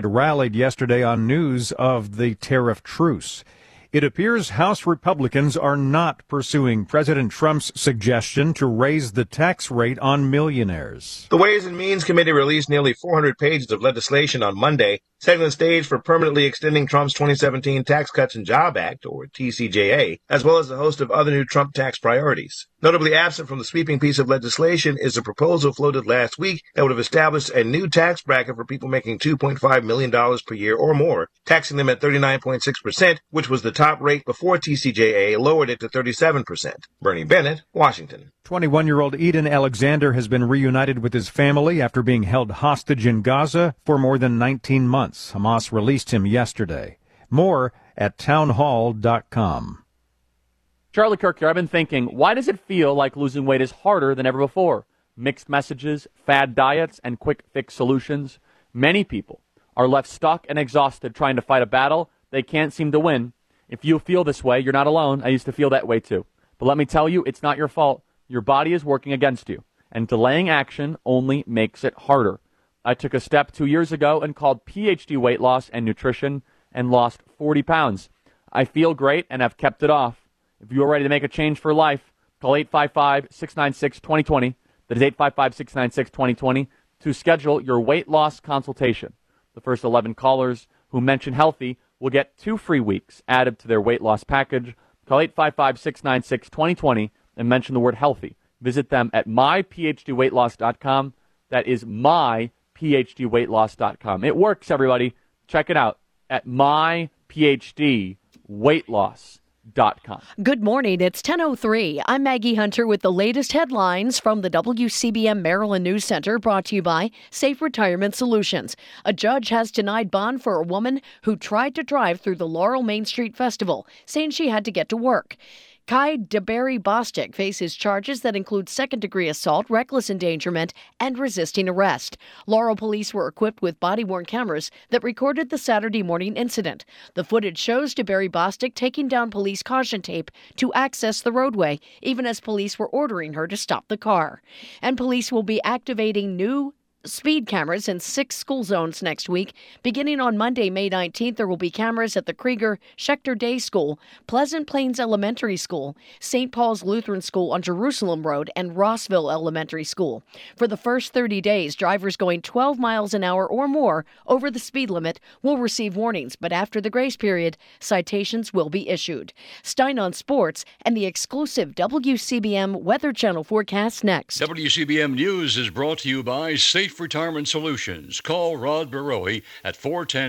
rallied yesterday on news of the tariff truce. It appears House Republicans are not pursuing President Trump's suggestion to raise the tax rate on millionaires. The Ways and Means Committee released nearly 400 pages of legislation on Monday, setting the stage for permanently extending Trump's 2017 Tax Cuts and Jobs Act, or TCJA, as well as a host of other new Trump tax priorities. Notably absent from the sweeping piece of legislation is a proposal floated last week that would have established a new tax bracket for people making $2.5 million per year or more, taxing them at 39.6%, which was the top rate before TCJA lowered it to 37%. Bernie Bennett, Washington. 21-year-old Eden Alexander has been reunited with his family after being held hostage in Gaza for more than 19 months. Hamas released him yesterday. More at townhall.com. Charlie Kirk here. I've been thinking, why does it feel like losing weight is harder than ever before? Mixed messages, fad diets, and quick fix solutions. Many people are left stuck and exhausted trying to fight a battle they can't seem to win. If you feel this way, you're not alone. I used to feel that way too. But let me tell you, it's not your fault. Your body is working against you, and delaying action only makes it harder. I took a step 2 years ago and called PhD Weight Loss and Nutrition and lost 40 pounds. I feel great and have kept it off. If you are ready to make a change for life, call 855-696-2020. That is 855-696-2020 to schedule your weight loss consultation. The first 11 callers who mention healthy will get 2 free weeks added to their weight loss package. Call 855-696-2020 and mention the word healthy. Visit them at myphdweightloss.com. That is myphdweightloss.com. It works, everybody. Check it out at myphdweightloss.com. Good morning. It's 10:03. I'm Maggie Hunter with the latest headlines from the WCBM Maryland News Center, brought to you by Safe Retirement Solutions. A judge has denied bond for a woman who tried to drive through the Laurel Main Street Festival, saying she had to get to work. Kai DeBerry Bostic faces charges that include second-degree assault, reckless endangerment, and resisting arrest. Laurel police were equipped with body-worn cameras that recorded the Saturday morning incident. The footage shows DeBerry Bostic taking down police caution tape to access the roadway, even as police were ordering her to stop the car. And police will be activating new speed cameras in 6 school zones next week. Beginning on Monday, May 19th, there will be cameras at the Krieger Schechter Day School, Pleasant Plains Elementary School, St. Paul's Lutheran School on Jerusalem Road, and Rossville Elementary School. For the first 30 days, drivers going 12 miles an hour or more over the speed limit will receive warnings, but after the grace period, citations will be issued. Stein on sports and the exclusive WCBM Weather Channel forecast next. WCBM News is brought to you by Safe Retirement Solutions. Call Rod Barowie at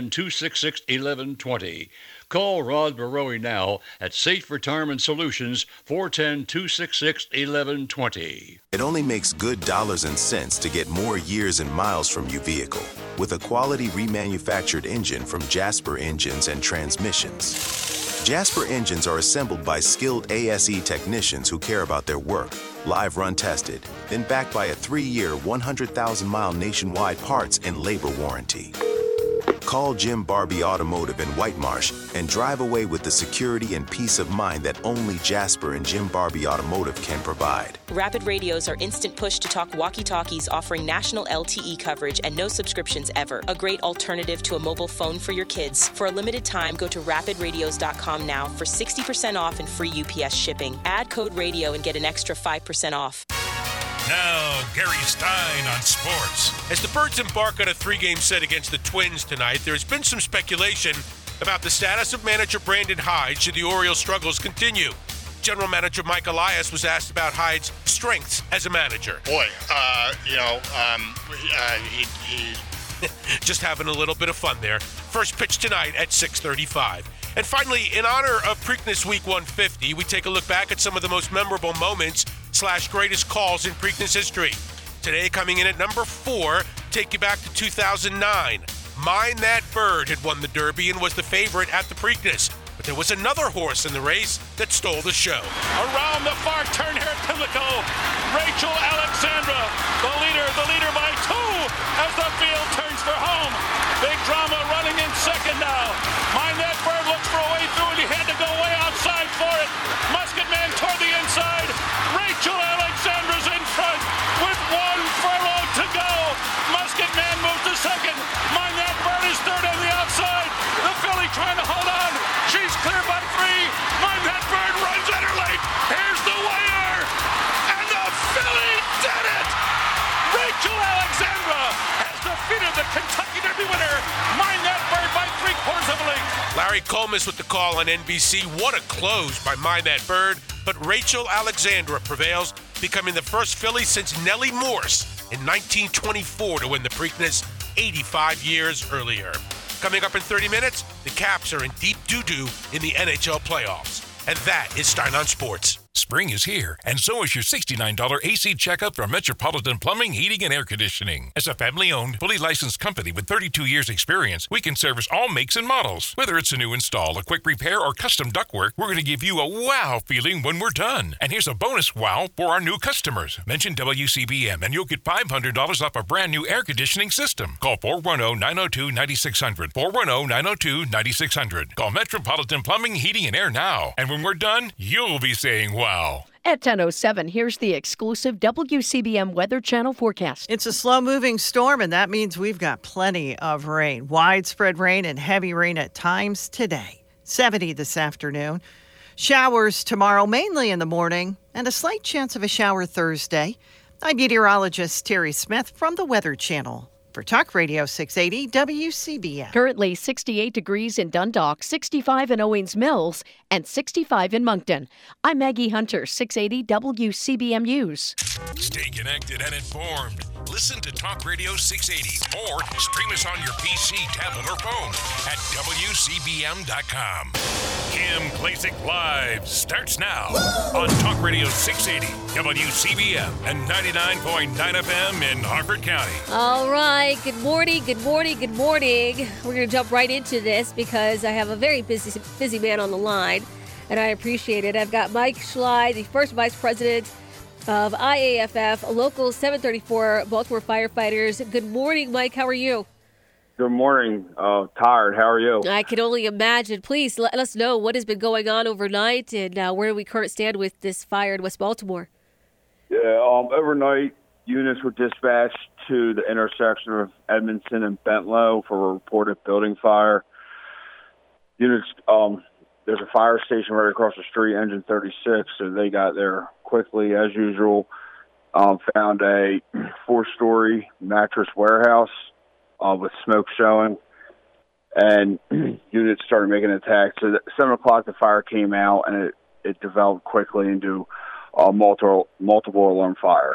410-266-1120. Call Rod Barowie now at Safe Retirement Solutions, 410-266-1120. It only makes good dollars and cents to get more years and miles from your vehicle with a quality remanufactured engine from Jasper Engines and Transmissions. Jasper engines are assembled by skilled ASE technicians who care about their work, live run tested, then backed by a 3-year, 100,000-mile nationwide parts and labor warranty. Call Jim Barbie Automotive in White Marsh and drive away with the security and peace of mind that only Jasper and Jim Barbie Automotive can provide. Rapid radios are instant push-to-talk walkie-talkies offering national LTE coverage and no subscriptions ever. A great alternative to a mobile phone for your kids. For a limited time, go to rapidradios.com now for 60% off and free UPS shipping. Add code radio and get an extra 5% off. Now, Gary Stein on sports. As the Birds embark on a 3-game set against the Twins tonight, there has been some speculation about the status of manager Brandon Hyde should the Orioles' struggles continue. General Manager Mike Elias was asked about Hyde's strengths as a manager. He just having a little bit of fun there. First pitch tonight at 6:35. And finally, in honor of Preakness Week 150, we take a look back at some of the most memorable moments / greatest calls in Preakness history. Today, coming in at number 4, take you back to 2009. Mind That Bird had won the Derby and was the favorite at the Preakness. But there was another horse in the race that stole the show. Around the far turn here at Pimlico, Rachel Alexandra, the leader by 2 as the field turns for home. Big drama running in second now. Mind That Bird looks for a way through and he had to go way outside for it. Musket Man toward the inside. Rachel Alexandra's in front with 1 furlong to go. Musket Man moves to second. Mind That Bird is third and Larry Colmus with the call on NBC. What a close by Mind That Bird. But Rachel Alexandra prevails, becoming the first Philly since Nellie Morse in 1924 to win the Preakness 85 years earlier. Coming up in 30 minutes, the Caps are in deep doo-doo in the NHL playoffs. And that is Stein on Sports. Spring is here, and so is your $69 AC checkup from Metropolitan Plumbing, Heating, and Air Conditioning. As a family-owned, fully licensed company with 32 years experience, we can service all makes and models. Whether it's a new install, a quick repair, or custom ductwork, we're going to give you a wow feeling when we're done. And here's a bonus wow for our new customers. Mention WCBM, and you'll get $500 off a brand new air conditioning system. Call 410-902-9600. 410-902-9600. Call Metropolitan Plumbing, Heating, and Air now. And when we're done, you'll be saying wow. At 10:07, here's the exclusive WCBM Weather Channel forecast. It's a slow-moving storm, and that means we've got plenty of rain. Widespread rain and heavy rain at times today. 70 this afternoon. Showers tomorrow, mainly in the morning, and a slight chance of a shower Thursday. I'm meteorologist Terry Smith from the Weather Channel. For Talk Radio 680 WCBM. Currently 68 degrees in Dundalk, 65 in Owings Mills, and 65 in Moncton. I'm Maggie Hunter, 680 WCBM News. Stay connected and informed. Listen to Talk Radio 680 or stream us on your PC, tablet, or phone at WCBM.com. Kim Klacik Live starts now on Talk Radio 680, WCBM, and 99.9 FM in Harford County. All right. Good morning. Good morning. Good morning. We're going to jump right into this because I have a very busy man on the line, and I appreciate it. I've got Mike Schley, the first vice president of IAFF, Local 734 Baltimore Firefighters. Good morning, Mike. How are you? Good morning. Tired. How are you? I can only imagine. Please let us know what has been going on overnight and where do we currently stand with this fire in West Baltimore. Yeah, overnight, units were dispatched to the intersection of Edmondson and Bentlow for a reported building fire. Units, there's a fire station right across the street, Engine 36, so they got there quickly as usual. Found a 4-story mattress warehouse with smoke showing, and units started making attacks. So at 7 o'clock, the fire came out, and it developed quickly into a multiple alarm fire.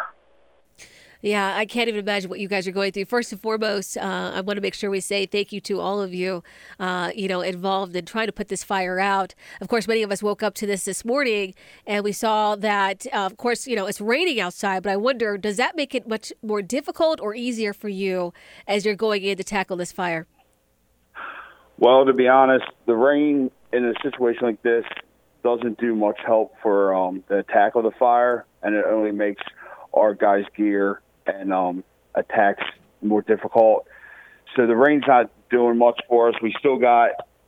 Yeah, I can't even imagine what you guys are going through. First and foremost, I want to make sure we say thank you to all of you, involved in trying to put this fire out. Of course, many of us woke up to this morning, and we saw that, of course, it's raining outside. But I wonder, does that make it much more difficult or easier for you as you're going in to tackle this fire? Well, to be honest, the rain in a situation like this doesn't do much help for the tackle of the fire, and it only makes our guys' gear and attacks more difficult. So the rain's not doing much for us. We still got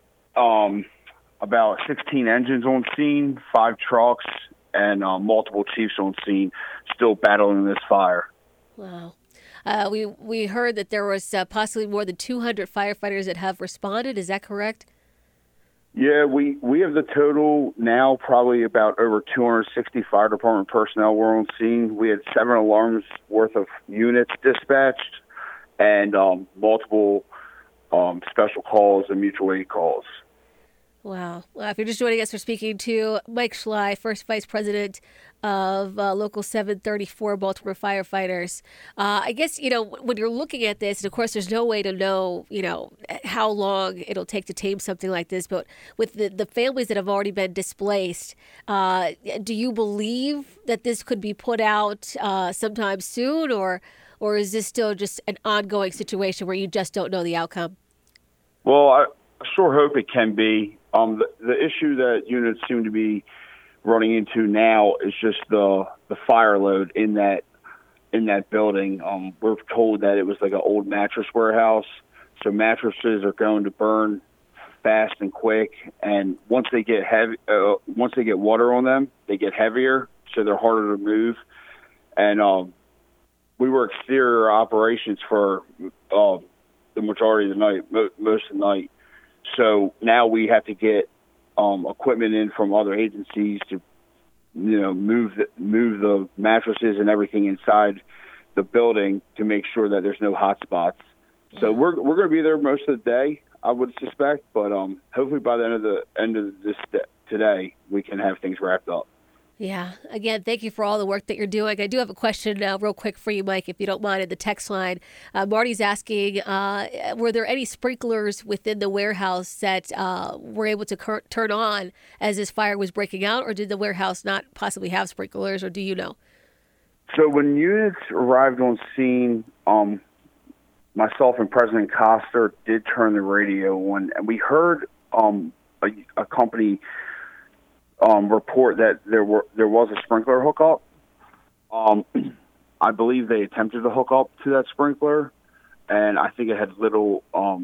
about 16 engines on scene, 5 trucks, and multiple chiefs on scene still battling this fire. Wow. We heard that there was possibly more than 200 firefighters that have responded. Is that correct? Yeah, we have the total now, probably about over 260 fire department personnel were on scene. We had 7 alarms worth of units dispatched and multiple special calls and mutual aid calls. Wow. Well, if you're just joining us, we're speaking to Mike Schley, first vice president of Local 734 Baltimore Firefighters. I guess, when you're looking at this, and of course there's no way to know, how long it'll take to tame something like this, but with the families that have already been displaced, do you believe that this could be put out sometime soon, or is this still just an ongoing situation where you just don't know the outcome? Well, I sure hope it can be. The issue that units seem to be running into now is just the fire load in that building. We're told that it was like an old mattress warehouse, so mattresses are going to burn fast and quick. And once they get once they get water on them, they get heavier, so they're harder to move. And we were exterior operations for the majority of the night, most of the night. So now we have to get equipment in from other agencies to, move the mattresses and everything inside the building to make sure that there's no hot spots. So we're going to be there most of the day. I would suspect. But hopefully by the end of this today, we can have things wrapped up. Yeah. Again, thank you for all the work that you're doing. I do have a question real quick for you, Mike, if you don't mind, in the text line. Marty's asking, were there any sprinklers within the warehouse that were able to turn on as this fire was breaking out, or did the warehouse not possibly have sprinklers, or do you know? So when units arrived on scene, myself and President Koster did turn the radio on, and we heard a company report that there was a sprinkler hookup. I believe they attempted to hook up to that sprinkler, and I think it had little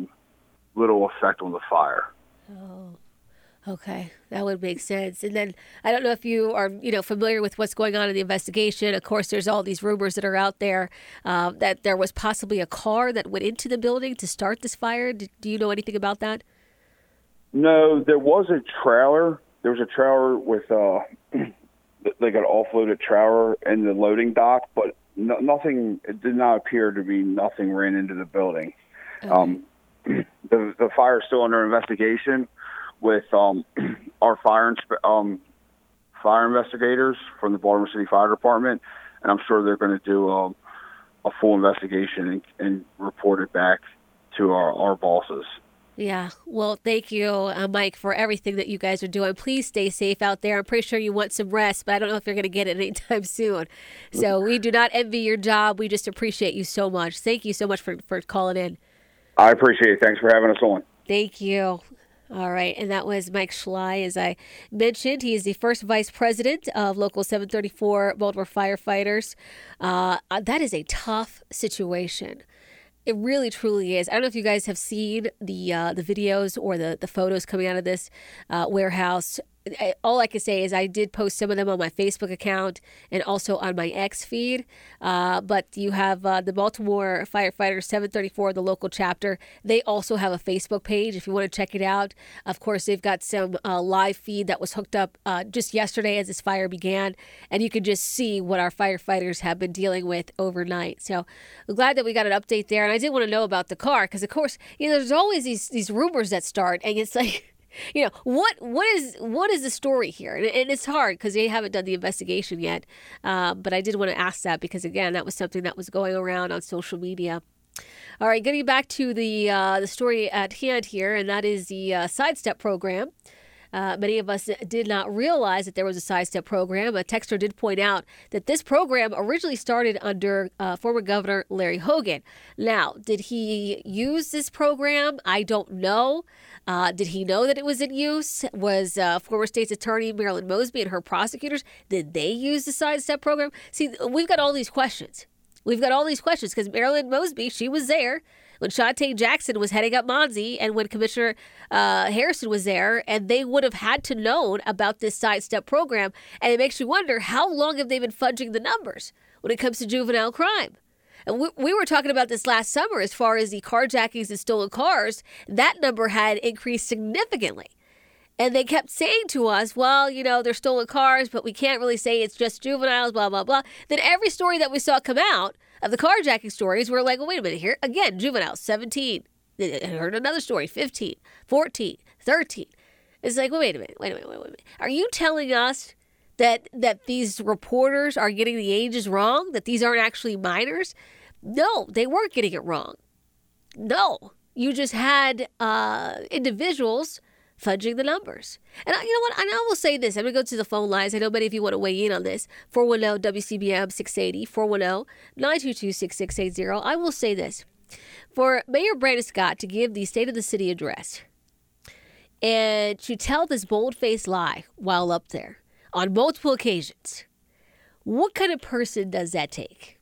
effect on the fire. Oh, okay, that would make sense. And then I don't know if you are familiar with what's going on in the investigation. Of course, there's all these rumors that are out there that there was possibly a car that went into the building to start this fire. Do you know anything about that? No, there was a trailer. There was a trailer with like an offloaded trailer in the loading dock, but nothing. It did not appear to be nothing ran into the building. Okay. The fire is still under investigation with our fire investigators from the Baltimore City Fire Department, and I'm sure they're going to do a full investigation and report it back to our bosses. Yeah. Well, thank you, Mike, for everything that you guys are doing. Please stay safe out there. I'm pretty sure you want some rest, but I don't know if you're going to get it anytime soon. So we do not envy your job. We just appreciate you so much. Thank you so much for calling in. I appreciate it. Thanks for having us on. Thank you. All right. And that was Mike Schley. As I mentioned, he is the first vice president of Local 734 Baltimore Firefighters. That is a tough situation. It really, truly is. I don't know if you guys have seen the videos or the photos coming out of this warehouse. All I can say is I did post some of them on my Facebook account and also on my X feed. But you have the Baltimore Firefighters 734, the local chapter. They also have a Facebook page if you want to check it out. Of course, they've got some live feed that was hooked up just yesterday as this fire began. And you can just see what our firefighters have been dealing with overnight. So I'm glad that we got an update there. And I did want to know about the car because, of course, there's always these rumors that start. And it's like, what is the story here? And it's hard because they haven't done the investigation yet. But I did want to ask that because, again, that was something that was going around on social media. All right, getting back to the story at hand here, and that is the Sidestep program. Many of us did not realize that there was a Sidestep program. A texter did point out that this program originally started under former Governor Larry Hogan. Now, did he use this program? I don't know. Did he know that it was in use? Was former state's attorney Marilyn Mosby and her prosecutors, did they use the Sidestep program? See, we've got all these questions. Because Marilyn Mosby, she was there when Shante Jackson was heading up Monzi and when Commissioner Harrison was there, and they would have had to know about this Sidestep program. And it makes you wonder, how long have they been fudging the numbers when it comes to juvenile crime? And we were talking about this last summer as far as the carjackings and stolen cars. That number had increased significantly. And they kept saying to us, well, they're stolen cars, but we can't really say it's just juveniles, blah, blah, blah. Then every story that we saw come out of the carjacking stories, we're like, well, wait a minute here. Again, juveniles, 17. I heard another story, 15, 14, 13. It's like, well, wait a minute. Are you telling us that these reporters are getting the ages wrong, that these aren't actually minors? No, they weren't getting it wrong. No, you just had individuals fudging the numbers. And you know what? And I will say this. I'm going to go to the phone lines. I know many of you want to weigh in on this. 410-WCBM 680, 410-922-6680. I will say this. For Mayor Brandon Scott to give the State of the City address and to tell this bold-faced lie while up there on multiple occasions, what kind of person does that take?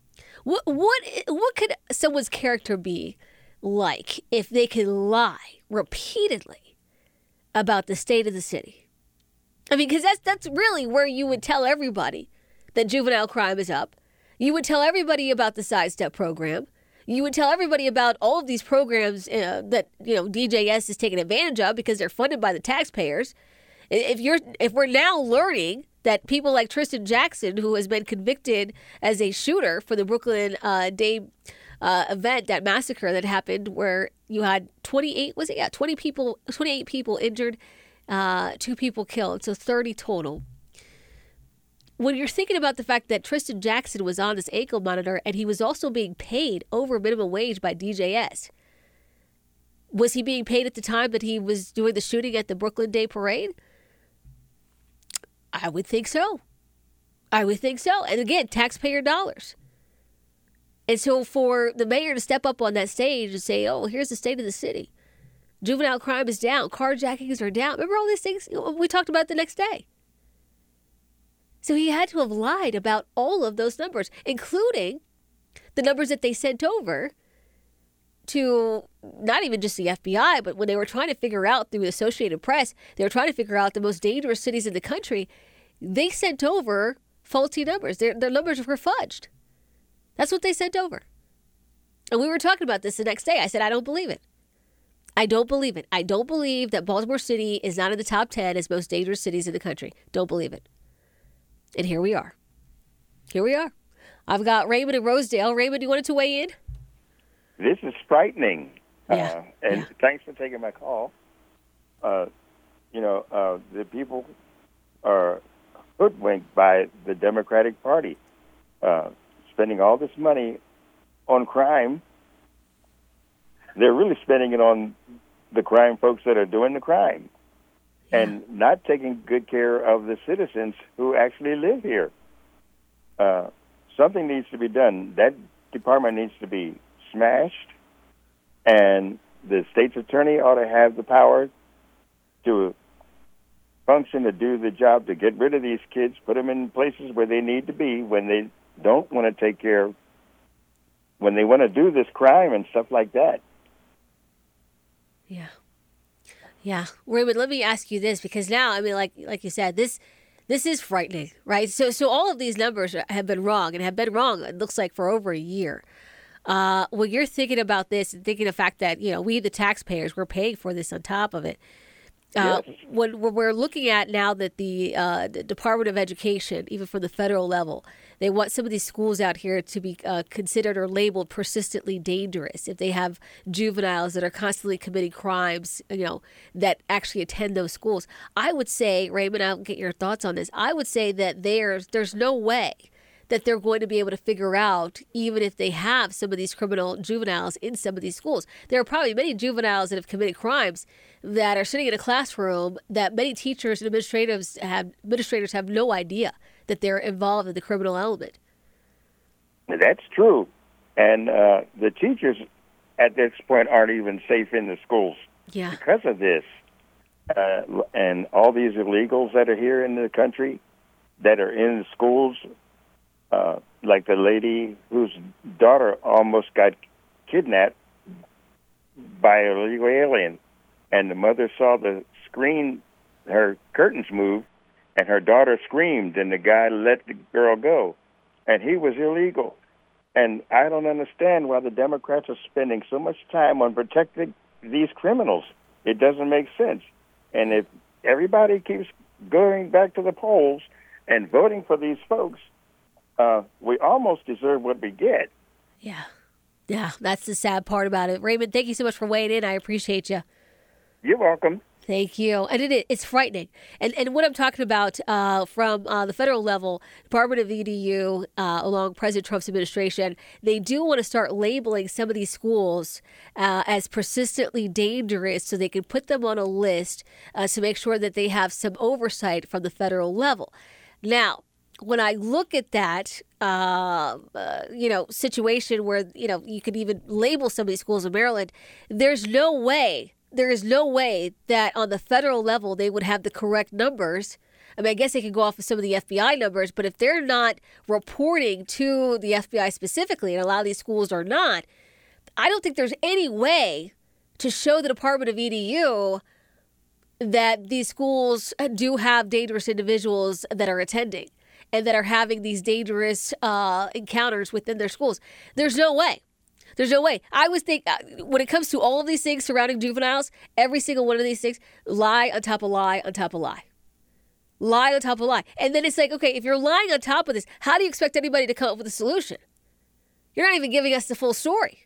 What could someone's character be like if they can lie repeatedly about the state of the city? I mean, because that's really where you would tell everybody that juvenile crime is up. You would tell everybody about the Sidestep program. You would tell everybody about all of these programs that DJS is taking advantage of because they're funded by the taxpayers. If we're now learning that people like Tristan Jackson, who has been convicted as a shooter for the Brooklyn Day event, that massacre that happened where you had 28 people injured, 2 people killed, so 30 total. When you're thinking about the fact that Tristan Jackson was on this ankle monitor and he was also being paid over minimum wage by DJS, was he being paid at the time that he was doing the shooting at the Brooklyn Day Parade? I would think so. And again, taxpayer dollars. And so for the mayor to step up on that stage and say, oh, here's the state of the city. Juvenile crime is down. Carjackings are down. Remember all these things we talked about the next day? So he had to have lied about all of those numbers, including the numbers that they sent over to not even just the FBI, but when they were trying to figure out through the Associated Press, they were trying to figure out the most dangerous cities in the country. They sent over faulty numbers. Their numbers were fudged. That's what they sent over. And we were talking about this the next day. I said, I don't believe it. I don't believe it. I don't believe that Baltimore City is not in the top 10 as most dangerous cities in the country. Don't believe it. And here we are. I've got Raymond in Rosedale. Raymond, you wanted to weigh in? This is frightening. Yeah. Thanks for taking my call. The people are hoodwinked by the Democratic Party, spending all this money on crime. They're really spending it on the crime folks that are doing the crime. And not taking good care of the citizens who actually live here. Something needs to be done. That department needs to be smashed, and the state's attorney ought to have the power to function, to do the job, to get rid of these kids, put them in places where they need to be when they don't want to take care of, when they want to do this crime and stuff like that. Yeah. Raymond, let me ask you this, because now, I mean, like you said, this is frightening, right? So all of these numbers have been wrong, and have been wrong, it looks like, for over a year. When you're thinking about this and thinking of the fact that, we, the taxpayers, we're paying for this on top of it. When we're looking at now that the Department of Education, even from the federal level, they want some of these schools out here to be considered or labeled persistently dangerous if they have juveniles that are constantly committing crimes, that actually attend those schools. I would say, Raymond, I'll get your thoughts on this. I would say that there's no way that they're going to be able to figure out, even if they have some of these criminal juveniles in some of these schools. There are probably many juveniles that have committed crimes that are sitting in a classroom that many teachers and administrators have no idea that they're involved in the criminal element. That's true. And the teachers at this point aren't even safe in the schools because of this. And all these illegals that are here in the country that are in the schools, like the lady whose daughter almost got kidnapped by an illegal alien, and the mother saw the screen, her curtains move, and her daughter screamed, and the guy let the girl go, and he was illegal. And I don't understand why the Democrats are spending so much time on protecting these criminals. It doesn't make sense. And if everybody keeps going back to the polls and voting for these folks, we almost deserve what we get. Yeah, that's the sad part about it. Raymond, thank you so much for weighing in. I appreciate you. You're welcome. Thank you. And it's frightening. And what I'm talking about from the federal level, Department of EDU, along President Trump's administration, they do want to start labeling some of these schools as persistently dangerous so they can put them on a list to make sure that they have some oversight from the federal level. Now, when I look at that, situation where, you could even label some of these schools in Maryland, there is no way that on the federal level they would have the correct numbers. I mean, I guess they could go off of some of the FBI numbers, but if they're not reporting to the FBI specifically, and a lot of these schools are not, I don't think there's any way to show the Department of EDU that these schools do have dangerous individuals that are attending and that are having these dangerous encounters within their schools. There's no way. I would think when it comes to all of these things surrounding juveniles, every single one of these things, lie on top of lie on top of lie. Lie on top of lie. And then it's like, okay, if you're lying on top of this, how do you expect anybody to come up with a solution? You're not even giving us the full story.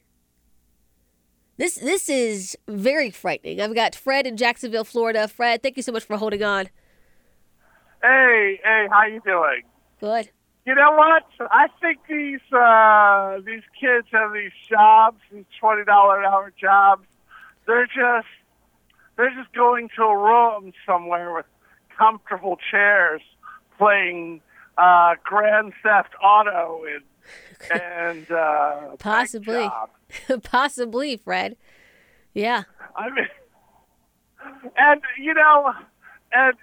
This is very frightening. I've got Fred in Jacksonville, Florida. Fred, thank you so much for holding on. Hey, how you doing? Good. You know what? I think these kids have these jobs, these $20 an hour jobs. They're just going to a room somewhere with comfortable chairs, playing Grand Theft Auto and possibly, possibly, Fred. Yeah. I mean, and I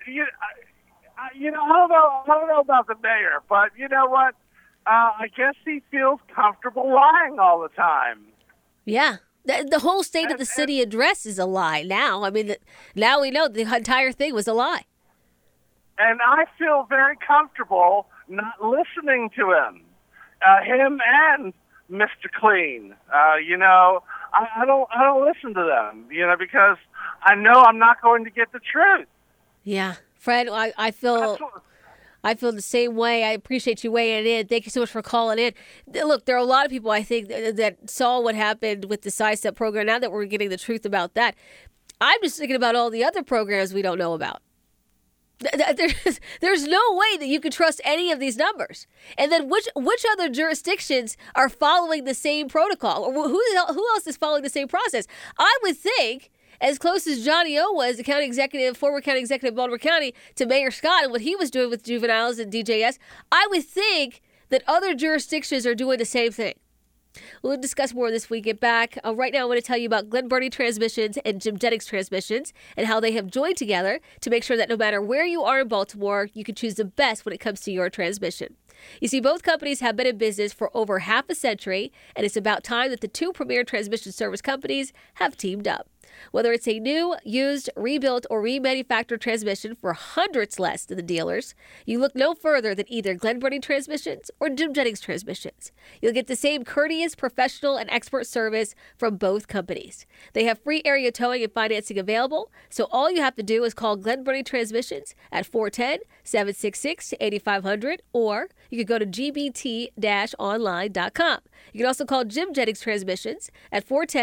don't know about the mayor, but you know what? I guess he feels comfortable lying all the time. Yeah. The whole state of the city address is a lie now. I mean, now we know the entire thing was a lie. And I feel very comfortable not listening to him. Him and Mr. Clean. I don't listen to them, because I know I'm not going to get the truth. Yeah. Fred, I feel the same way. I appreciate you weighing in. Thank you so much for calling in. Look, there are a lot of people, I think, that saw what happened with the Sidestep program. Now that we're getting the truth about that, I'm just thinking about all the other programs we don't know about. There's no way that you could trust any of these numbers. And then which other jurisdictions are following the same protocol? Or who else is following the same process? I would think, as close as Johnny O was, the former county executive of Baltimore County, to Mayor Scott and what he was doing with juveniles and DJS, I would think that other jurisdictions are doing the same thing. We'll discuss more this week. Get back. Right now, I want to tell you about Glen Burnie Transmissions and Jim Jennings Transmissions and how they have joined together to make sure that no matter where you are in Baltimore, you can choose the best when it comes to your transmission. You see, both companies have been in business for over half a century, and it's about time that the two premier transmission service companies have teamed up. Whether it's a new, used, rebuilt, or remanufactured transmission for hundreds less than the dealers, you look no further than either Glen Burnie Transmissions or Jim Jennings Transmissions. You'll get the same courteous, professional, and expert service from both companies. They have free area towing and financing available, so all you have to do is call Glen Burnie Transmissions at 410-766-8500, or you can go to gbt-online.com. You can also call Jim Jennings Transmissions at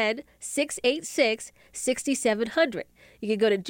410-686-6700. You can go to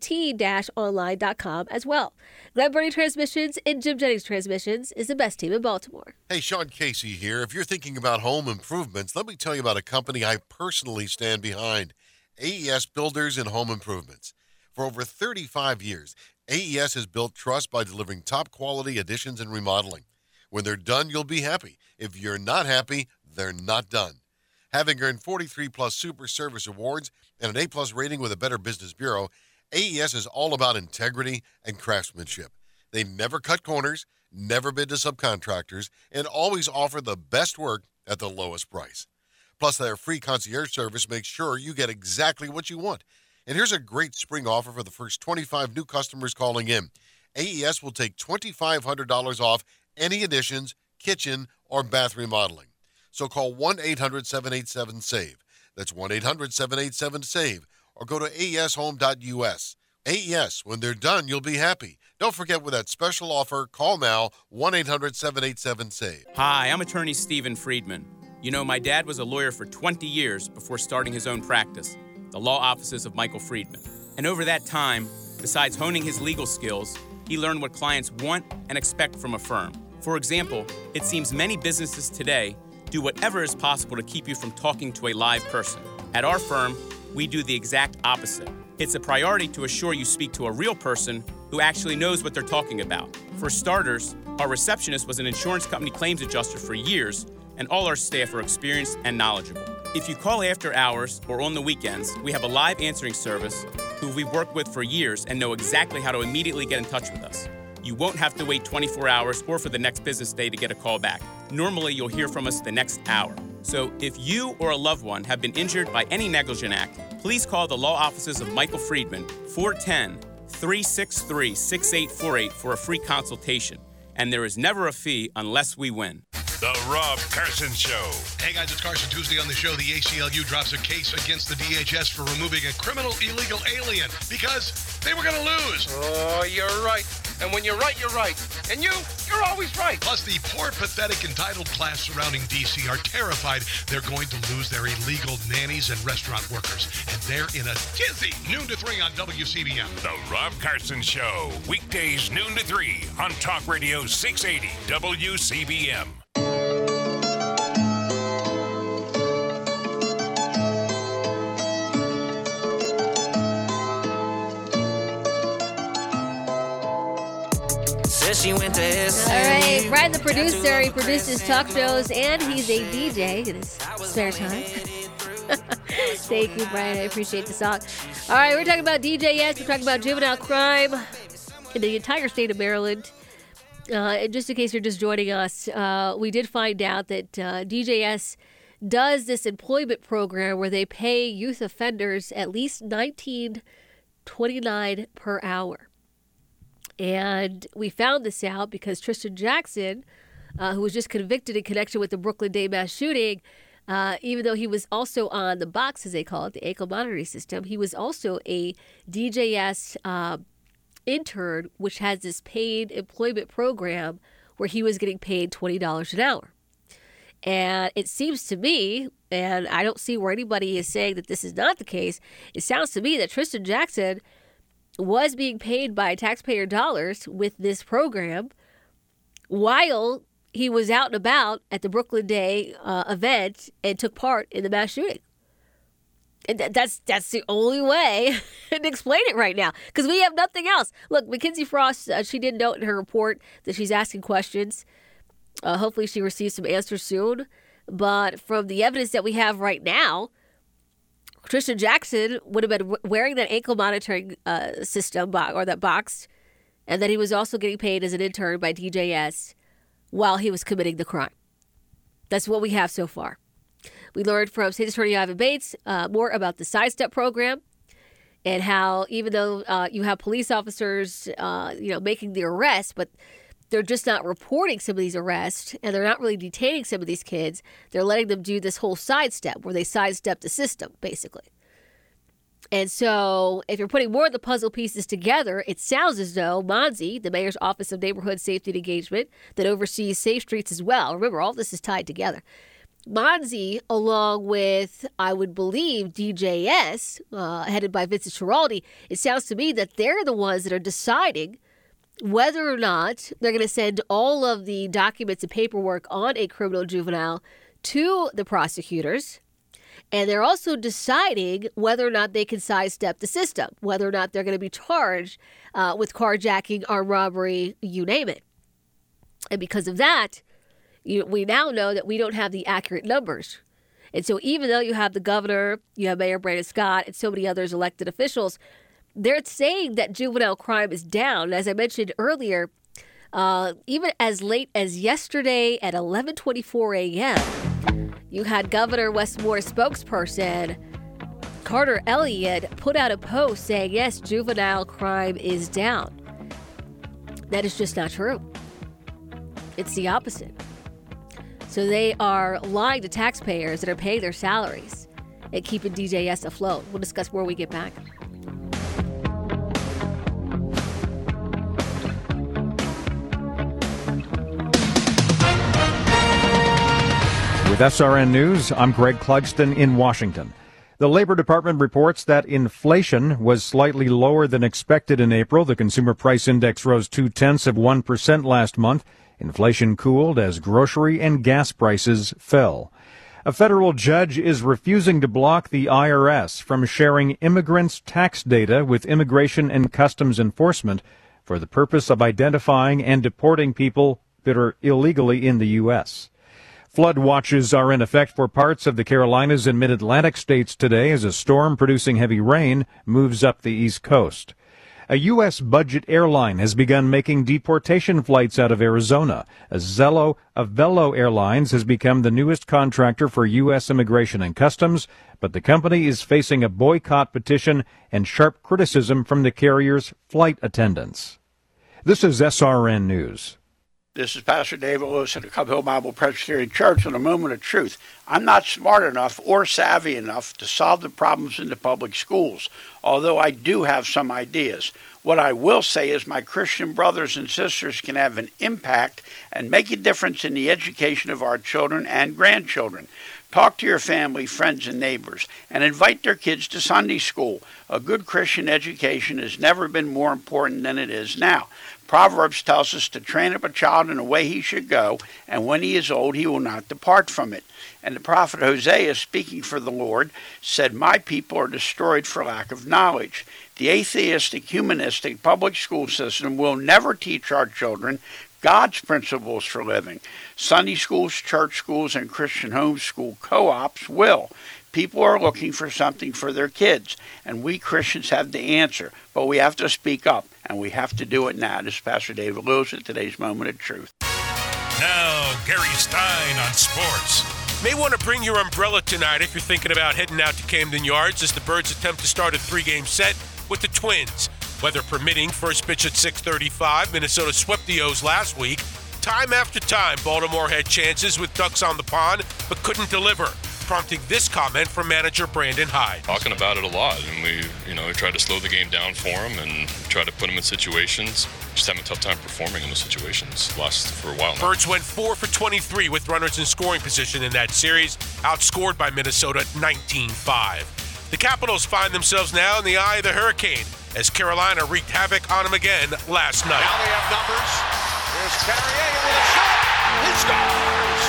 jjt-online.com as well. Glen Burnie Transmissions and Jim Jennings Transmissions is the best team in Baltimore. Hey, Sean Casey here. If you're thinking about home improvements, let me tell you about a company I personally stand behind, AES Builders and Home Improvements. For over 35 years, AES has built trust by delivering top-quality additions and remodeling. When they're done, you'll be happy. If you're not happy, they're not done. Having earned 43-plus Super Service Awards and an A-plus rating with a Better Business Bureau, AES is all about integrity and craftsmanship. They never cut corners, never bid to subcontractors, and always offer the best work at the lowest price. Plus, their free concierge service makes sure you get exactly what you want. And here's a great spring offer for the first 25 new customers calling in. AES will take $2,500 off any additions, kitchen, or bath remodeling. So call 1-800-787-SAVE. That's 1-800-787-SAVE. Or go to aeshome.us. AES, when they're done, you'll be happy. Don't forget, with that special offer, call now, 1-800-787-SAVE. Hi, I'm attorney Stephen Friedman. You know, my dad was a lawyer for 20 years before starting his own practice, the law offices of Michael Friedman. And over that time, besides honing his legal skills, he learned what clients want and expect from a firm. For example, it seems many businesses today do whatever is possible to keep you from talking to a live person. At our firm, we do the exact opposite. It's a priority to assure you speak to a real person who actually knows what they're talking about. For starters, our receptionist was an insurance company claims adjuster for years, and all our staff are experienced and knowledgeable. If you call after hours or on the weekends, we have a live answering service who we've worked with for years and know exactly how to immediately get in touch with us. You won't have to wait 24 hours or for the next business day to get a call back. Normally, you'll hear from us the next hour. So if you or a loved one have been injured by any negligent act, please call the law offices of Michael Friedman, 410-363-6848 for a free consultation. And there is never a fee unless we win. The Rob Carson Show. Hey guys, it's Carson. Tuesday on the show, the ACLU drops a case against the DHS for removing a criminal illegal alien because they were going to lose. Oh, you're right. And when you're right, you're right. And you're always right. Plus, the poor, pathetic, entitled class surrounding D.C. are terrified they're going to lose their illegal nannies and restaurant workers. And they're in a tizzy. Noon to 3 on WCBM. The Rob Carson Show. Weekdays noon to 3 on Talk Radio 680 WCBM. She went to SMU. All right, Brian, the producer, he produced his talk shows, and he's a DJ in his spare time. Thank you, Brian. I appreciate the song. All right, we're talking about DJS. We're talking about juvenile crime in the entire state of Maryland. And just in case you're just joining us, we did find out that DJS does this employment program where they pay youth offenders at least $19.29 per hour. And we found this out because Tristan Jackson, who was just convicted in connection with the Brooklyn Day mass shooting, even though he was also on the box, as they call it, the ankle monitoring system, he was also a DJS intern, which has this paid employment program where he was getting paid $20 an hour. And it seems to me, and I don't see where anybody is saying that this is not the case, it sounds to me that Tristan Jackson was being paid by taxpayer dollars with this program while he was out and about at the Brooklyn Day event and took part in the mass shooting. And that's the only way to explain it right now, because we have nothing else. Look, Mackenzie Frost, she did note in her report that she's asking questions. Hopefully she receives some answers soon. But from the evidence that we have right now, Tristan Jackson would have been wearing that ankle monitoring system or that box, and then he was also getting paid as an intern by DJS while he was committing the crime. That's what we have so far. We learned from State Attorney Ivan Bates more about the sidestep program and how even though you have police officers, making the arrest, but they're just not reporting some of these arrests, and they're not really detaining some of these kids. They're letting them do this whole sidestep where they sidestep the system, basically. And so if you're putting more of the puzzle pieces together, it sounds as though Monzi, the mayor's Office of Neighborhood Safety and Engagement, that oversees Safe Streets as well. Remember, all this is tied together. Monzi, along with, I would believe, DJS, headed by Vincent Schiraldi, it sounds to me that they're the ones that are deciding whether or not they're going to send all of the documents and paperwork on a criminal juvenile to the prosecutors. And they're also deciding whether or not they can sidestep the system, whether or not they're going to be charged with carjacking, armed robbery, you name it. And because of that, we now know that we don't have the accurate numbers. And so even though you have the governor, you have Mayor Brandon Scott, and so many others elected officials, they're saying that juvenile crime is down. As I mentioned earlier, even as late as yesterday at 11:24 a.m., you had Governor Wes Moore's spokesperson, Carter Elliott, put out a post saying, yes, juvenile crime is down. That is just not true. It's the opposite. So they are lying to taxpayers that are paying their salaries and keeping DJS afloat. We'll discuss more when we get back. With SRN News, I'm Greg Clugston in Washington. The Labor Department reports that inflation was slightly lower than expected in April. The Consumer Price Index rose 0.2% last month. Inflation cooled as grocery and gas prices fell. A federal judge is refusing to block the IRS from sharing immigrants' tax data with Immigration and Customs Enforcement for the purpose of identifying and deporting people that are illegally in the U.S. Flood watches are in effect for parts of the Carolinas and Mid-Atlantic states today as a storm producing heavy rain moves up the East Coast. A U.S. budget airline has begun making deportation flights out of Arizona. Avelo Airlines has become the newest contractor for U.S. Immigration and Customs, but the company is facing a boycott petition and sharp criticism from the carrier's flight attendants. This is SRN News. This is Pastor David Lewis at the Cub Hill Bible Presbyterian Church with a moment of truth. I'm not smart enough or savvy enough to solve the problems in the public schools, although I do have some ideas. What I will say is my Christian brothers and sisters can have an impact and make a difference in the education of our children and grandchildren. Talk to your family, friends, and neighbors, and invite their kids to Sunday school. A good Christian education has never been more important than it is now. Proverbs tells us to train up a child in the way he should go, and when he is old, he will not depart from it. And the prophet Hosea, speaking for the Lord, said, "My people are destroyed for lack of knowledge." The atheistic, humanistic public school system will never teach our children God's principles for living. Sunday schools, church schools, and Christian homeschool co-ops will. People are looking for something for their kids, and we Christians have the answer, but we have to speak up, and we have to do it now. This is Pastor David Lewis at today's Moment of Truth. Now, Gary Stein on sports. May want to bring your umbrella tonight if you're thinking about heading out to Camden Yards as the Birds attempt to start a 3-game set with the Twins. Weather permitting, first pitch at 6:35. Minnesota swept the O's last week. Time after time, Baltimore had chances with ducks on the pond, but couldn't deliver, prompting this comment from manager Brandon Hyde. Talking about it a lot, and we tried to slow the game down for them and try to put them in situations. Just having a tough time performing in those situations. Lost for a while now. Birds went 4 for 23 with runners in scoring position in that series, outscored by Minnesota 19-5. The Capitals find themselves now in the eye of the hurricane as Carolina wreaked havoc on them again last night. Now they have numbers. Here's Carrier with a shot. He scores!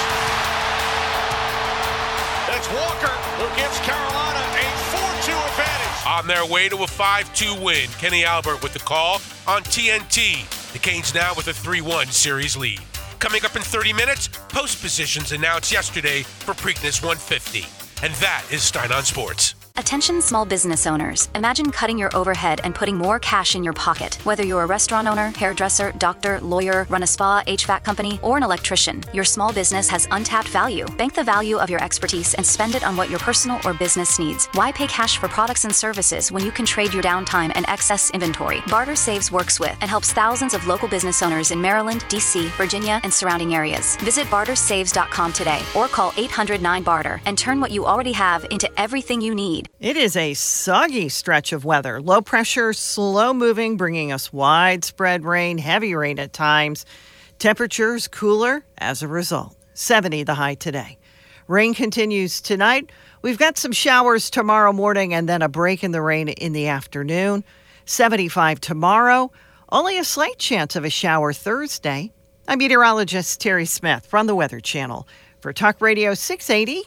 That's Walker who gives Carolina a 4-2 advantage. On their way to a 5-2 win, Kenny Albert with the call on TNT. The Canes now with a 3-1 series lead. Coming up in 30 minutes, post positions announced yesterday for Preakness 150. And that is Stein on Sports. Attention small business owners. Imagine cutting your overhead and putting more cash in your pocket. Whether you're a restaurant owner, hairdresser, doctor, lawyer, run a spa, HVAC company, or an electrician, your small business has untapped value. Bank the value of your expertise and spend it on what your personal or business needs. Why pay cash for products and services when you can trade your downtime and excess inventory? Barter Saves works with and helps thousands of local business owners in Maryland, D.C., Virginia, and surrounding areas. Visit bartersaves.com today or call 800-9-BARTER and turn what you already have into everything you need. It is a soggy stretch of weather. Low pressure, slow moving, bringing us widespread rain, heavy rain at times. Temperatures cooler as a result. 70 the high today. Rain continues tonight. We've got some showers tomorrow morning and then a break in the rain in the afternoon. 75 tomorrow. Only a slight chance of a shower Thursday. I'm meteorologist Terry Smith from the Weather Channel for Talk Radio 680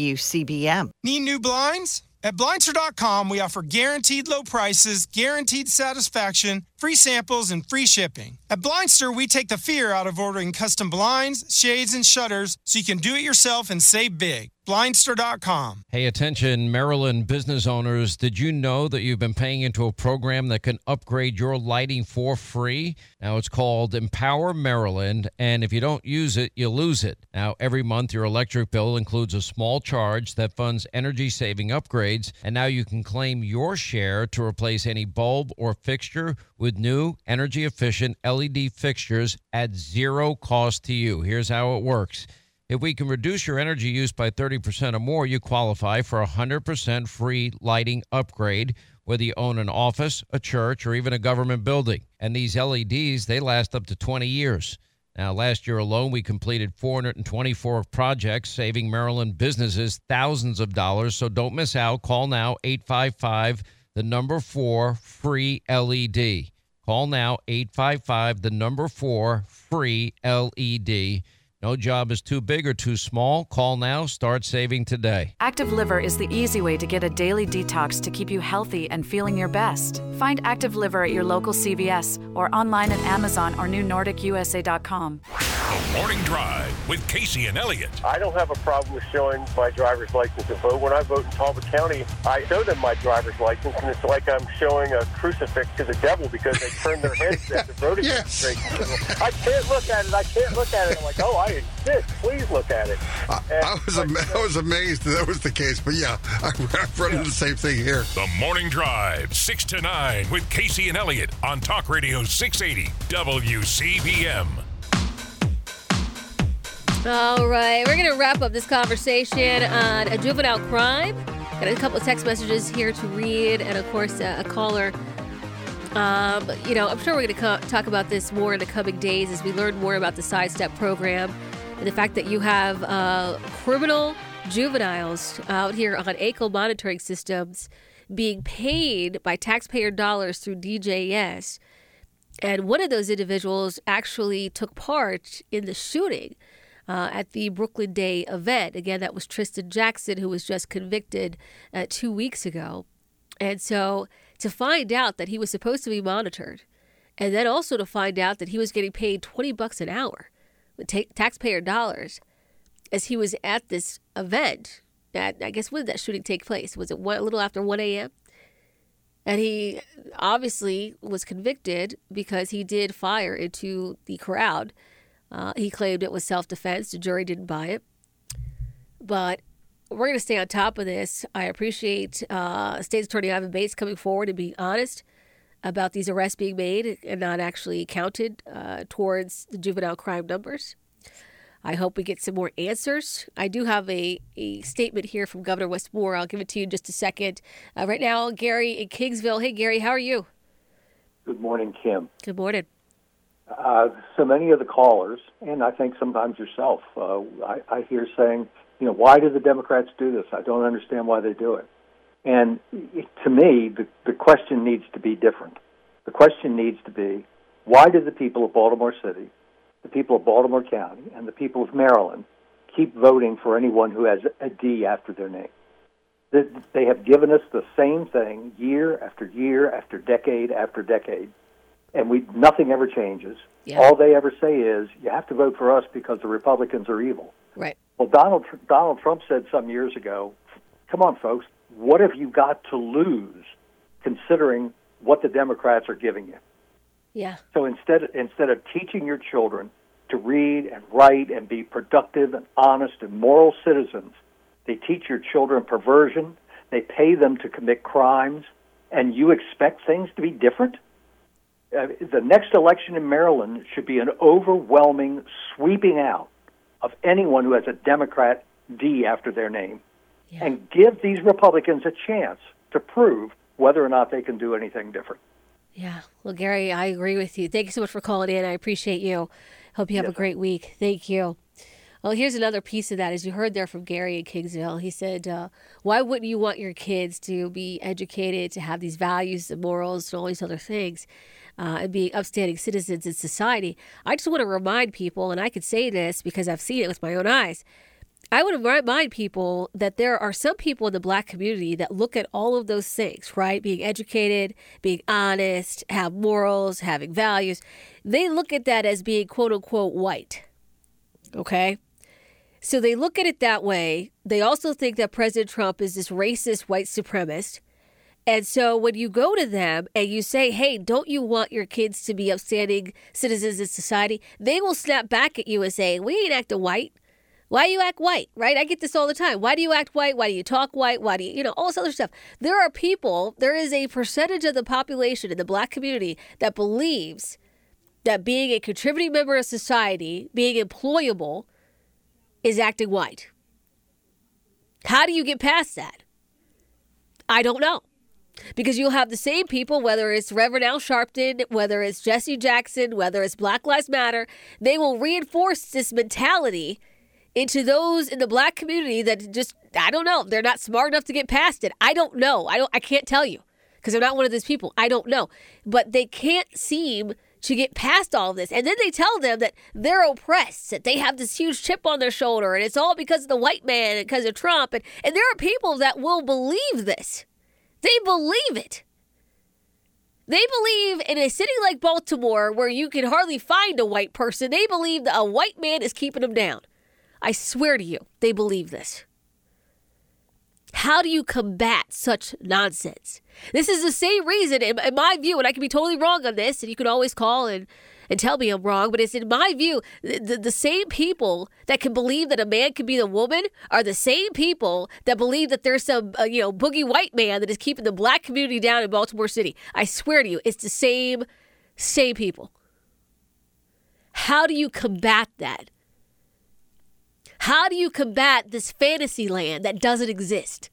WCBM. Need new blinds? At Blindster.com, we offer guaranteed low prices, guaranteed satisfaction, free samples, and free shipping. At Blindster, we take the fear out of ordering custom blinds, shades, and shutters so you can do it yourself and save big. Blindster.com. Hey, attention, Maryland business owners. Did you know that you've been paying into a program that can upgrade your lighting for free? Now, it's called Empower Maryland, and if you don't use it, you lose it. Now, every month, your electric bill includes a small charge that funds energy-saving upgrades, and now you can claim your share to replace any bulb or fixture with new energy-efficient LED fixtures at zero cost to you. Here's how it works. If we can reduce your energy use by 30% or more, you qualify for a 100% free lighting upgrade, whether you own an office, a church, or even a government building. And these LEDs, they last up to 20 years. Now, last year alone, we completed 424 projects, saving Maryland businesses thousands of dollars. So don't miss out. Call now, 855-4 free LED. Call now, 855-4 free LED. No job is too big or too small. Call now. Start saving today. Active Liver is the easy way to get a daily detox to keep you healthy and feeling your best. Find Active Liver at your local CVS or online at Amazon or NewNordicUSA.com. The Morning Drive with Casey and Elliott. I don't have a problem with showing my driver's license to vote. When I vote in Talbot County, I show them my driver's license, and it's like I'm showing a crucifix to the devil because they turn their heads at the voting registration. I can't look at it. I'm like, oh, I insist. Please look at it. I was amazed that was the case, but yeah, I've run into the same thing here. The Morning Drive, 6 to 9 with Casey and Elliott on Talk Radio 680 WCBM. All right, we're going to wrap up this conversation on a juvenile crime. Got a couple of text messages here to read, and of course, a caller. I'm sure we're going to talk about this more in the coming days as we learn more about the Sidestep program and the fact that you have criminal juveniles out here on ankle monitoring systems being paid by taxpayer dollars through DJS. And one of those individuals actually took part in the shooting at the Brooklyn Day event. Again, that was Tristan Jackson, who was just convicted 2 weeks ago. And so to find out that he was supposed to be monitored, and then also to find out that he was getting paid $20 an hour with taxpayer dollars as he was at this event, I guess, when did that shooting take place? Was it a little after 1 a.m.? And he obviously was convicted because he did fire into the crowd. He claimed it was self-defense. The jury didn't buy it. But we're going to stay on top of this. I appreciate State's Attorney Ivan Bates coming forward and being honest about these arrests being made and not actually counted towards the juvenile crime numbers. I hope we get some more answers. I do have a statement here from Governor Wes Moore. I'll give it to you in just a second. Right now, Gary in Kingsville. Hey, Gary, how are you? Good morning, Kim. Good morning. So many of the callers, and I think sometimes yourself, I hear saying, why do the Democrats do this? I don't understand why they do it. And to me, the question needs to be different. The question needs to be, why do the people of Baltimore City, the people of Baltimore County, and the people of Maryland keep voting for anyone who has a D after their name? They have given us the same thing year after year after decade, and nothing ever changes. Yeah. All they ever say is, you have to vote for us because the Republicans are evil. Right. Well, Donald Trump said some years ago, come on, folks, what have you got to lose considering what the Democrats are giving you? Yeah. So instead of teaching your children to read and write and be productive and honest and moral citizens, they teach your children perversion, they pay them to commit crimes, and you expect things to be different? The next election in Maryland should be an overwhelming sweeping out of anyone who has a Democrat D after their name, and give these Republicans a chance to prove whether or not they can do anything different. Yeah. Well, Gary, I agree with you. Thank you so much for calling in. I appreciate you. Hope you have a great week. Thank you. Well, here's another piece of that. As you heard there from Gary in Kingsville, he said, why wouldn't you want your kids to be educated, to have these values and morals and all these other things, and be upstanding citizens in society? I just want to remind people, and I could say this because I've seen it with my own eyes, I would remind people that there are some people in the Black community that look at all of those things, right? Being educated, being honest, have morals, having values. They look at that as being quote unquote white. Okay? So they look at it that way. They also think that President Trump is this racist white supremacist. And so when you go to them and you say, hey, don't you want your kids to be upstanding citizens in society? They will snap back at you and say, we ain't acting white. Why do you act white, right? I get this all the time. Why do you act white? Why do you talk white? Why do you, all this other stuff? There are people, there is a percentage of the population in the Black community that believes that being a contributing member of society, being employable, is acting white. How do you get past that? I don't know. Because you'll have the same people, whether it's Reverend Al Sharpton, whether it's Jesse Jackson, whether it's Black Lives Matter, they will reinforce this mentality into those in the Black community that just, I don't know, they're not smart enough to get past it. I don't know. I can't tell you because I'm not one of those people. I don't know. But they can't seem to get past all of this. And then they tell them that they're oppressed, that they have this huge chip on their shoulder, and it's all because of the white man and because of Trump. And there are people that will believe this. They believe it. They believe in a city like Baltimore where you can hardly find a white person. They believe that a white man is keeping them down. I swear to you, they believe this. How do you combat such nonsense? This is the same reason, in my view, and I can be totally wrong on this, and you can always call and tell me I'm wrong, but it's in my view, the same people that can believe that a man can be the woman are the same people that believe that there's some, boogie white man that is keeping the Black community down in Baltimore City. I swear to you, it's the same people. How do you combat that? How do you combat this fantasy land that doesn't exist?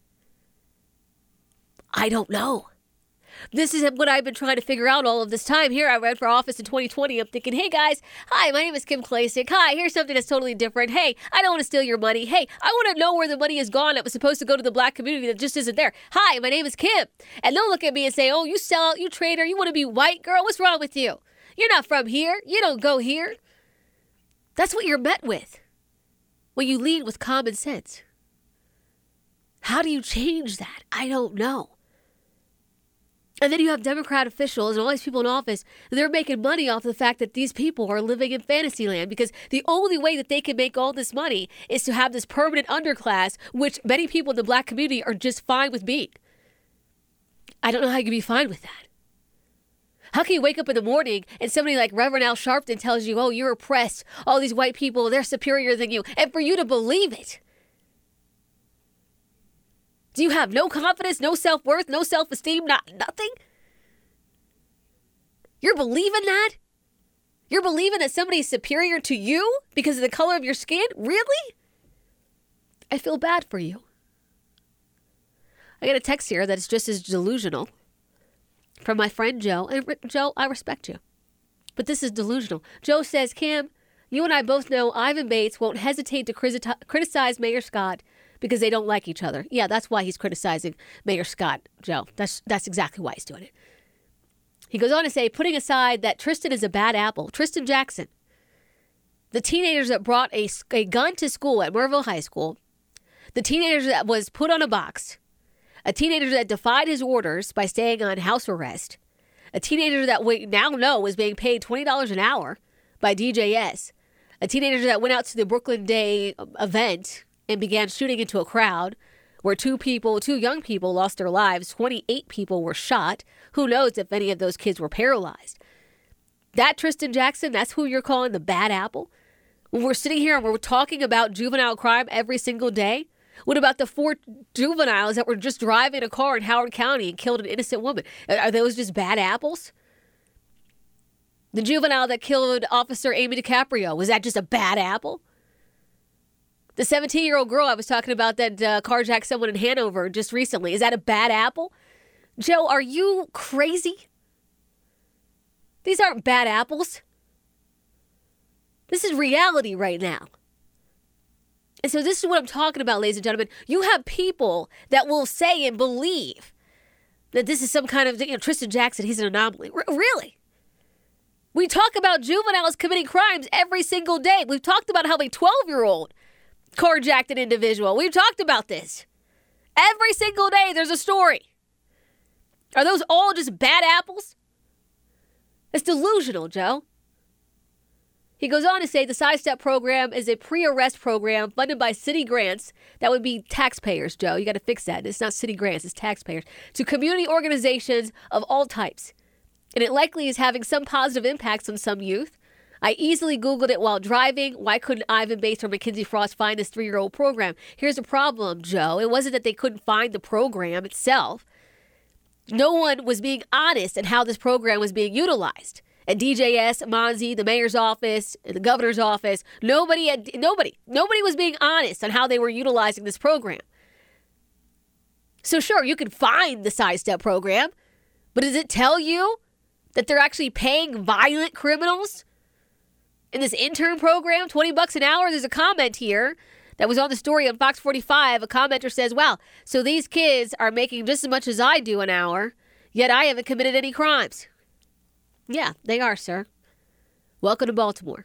I don't know. This is what I've been trying to figure out all of this time. Here, I ran for office in 2020. I'm thinking, hey, guys. Hi, my name is Kim Klacik. Hi, here's something that's totally different. Hey, I don't want to steal your money. Hey, I want to know where the money is gone that was supposed to go to the black community that just isn't there. Hi, my name is Kim. And they'll look at me and say, oh, you sell out, you traitor, you want to be white, girl? What's wrong with you? You're not from here. You don't go here. That's what you're met with when you lead with common sense. How do you change that? I don't know. And then you have Democrat officials and all these people in office, they're making money off the fact that these people are living in fantasy land, because the only way that they can make all this money is to have this permanent underclass, which many people in the black community are just fine with being. I don't know how you can be fine with that. How can you wake up in the morning and somebody like Reverend Al Sharpton tells you, oh, you're oppressed, all these white people, they're superior than you, and for you to believe it? Do you have no confidence, no self-worth, no self-esteem, nothing? You're believing that? You're believing that somebody's superior to you because of the color of your skin? Really? I feel bad for you. I got a text here that's just as delusional from my friend Joe. And Joe, I respect you, but this is delusional. Joe says, Kim, you and I both know Ivan Bates won't hesitate to criticize Mayor Scott because they don't like each other. Yeah, that's why he's criticizing Mayor Scott, Joe. That's exactly why he's doing it. He goes on to say, putting aside that Tristan is a bad apple, Tristan Jackson, the teenagers that brought a gun to school at Merville High School, the teenager that was put on a box, a teenager that defied his orders by staying on house arrest, a teenager that we now know is being paid $20 an hour by DJS, a teenager that went out to the Brooklyn Day event and began shooting into a crowd where two young people lost their lives. 28 people were shot. Who knows if any of those kids were paralyzed? That Tristan Jackson, that's who you're calling the bad apple? When we're sitting here and we're talking about juvenile crime every single day, what about the 4 juveniles that were just driving a car in Howard County and killed an innocent woman? Are those just bad apples? The juvenile that killed Officer Amy DiCaprio, was that just a bad apple? The 17-year-old girl I was talking about that carjacked someone in Hanover just recently, is that a bad apple? Joe, are you crazy? These aren't bad apples. This is reality right now. And so this is what I'm talking about, ladies and gentlemen. You have people that will say and believe that this is some kind of, Tristan Jackson, he's an anomaly. Really? We talk about juveniles committing crimes every single day. We've talked about how a 12-year-old carjacked an individual. We've talked about this. Every single day there's a story. Are those all just bad apples? It's delusional, Joe. He goes on to say the Sidestep program is a pre-arrest program funded by city grants. That would be taxpayers, Joe. You got to fix that. It's not city grants, it's taxpayers. To community organizations of all types. And it likely is having some positive impacts on some youth. I easily Googled it while driving. Why couldn't Ivan Bates or Mackenzie Frost find this 3-year-old program? Here's the problem, Joe. It wasn't that they couldn't find the program itself. No one was being honest in how this program was being utilized. At DJS, Monzi, the mayor's office, the governor's office, nobody was being honest on how they were utilizing this program. So sure, you can find the Sidestep program, but does it tell you that they're actually paying violent criminals in this intern program, $20 an hour? There's a comment here that was on the story on Fox 45. A commenter says, wow, so these kids are making just as much as I do an hour, yet I haven't committed any crimes. Yeah, they are, sir. Welcome to Baltimore.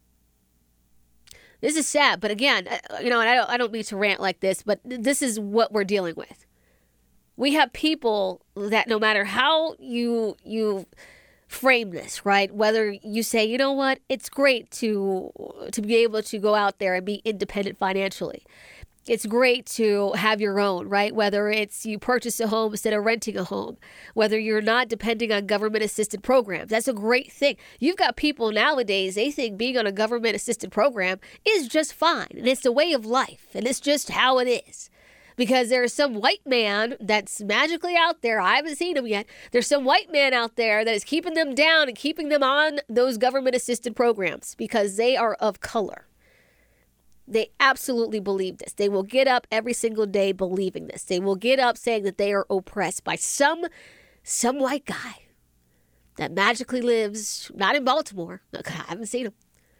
This is sad, but again, and I don't mean to rant like this, but this is what we're dealing with. We have people that no matter how you frame this, right? Whether you say, you know what, it's great to be able to go out there and be independent financially. It's great to have your own, right? Whether it's you purchase a home instead of renting a home, whether you're not depending on government-assisted programs. That's a great thing. You've got people nowadays, they think being on a government-assisted program is just fine. And it's a way of life. And it's just how it is. Because there's some white man that's magically out there. I haven't seen him yet. There's some white man out there that is keeping them down and keeping them on those government-assisted programs because they are of color. They absolutely believe this. They will get up every single day believing this. They will get up saying that they are oppressed by some white guy that magically lives, not in Baltimore. I haven't seen him.